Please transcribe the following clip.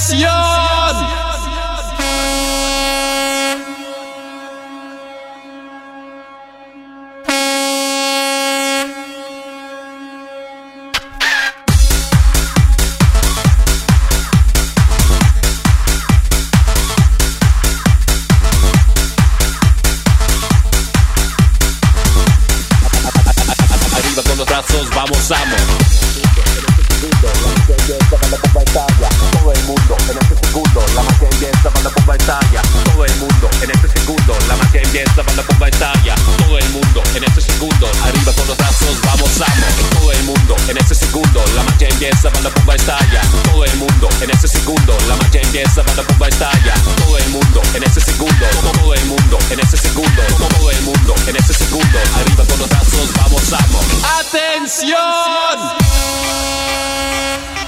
¡Atención! Arriba con los brazos, vamos, amo. Todo el mundo en este segundo, la magia empieza cuando la bomba estalla. Todo el mundo en este segundo, la magia empieza cuando la bomba estalla. Todo el mundo en este segundo, arriba con los brazos, vamos, amo. Todo el mundo en este segundo, la magia empieza cuando la bomba estalla. Todo el mundo en este segundo, la magia empieza cuando la bomba estalla. Todo el mundo en este segundo, todo el mundo en este segundo, todo el mundo en este segundo, arriba con los brazos, vamos, amo. ¡Atención!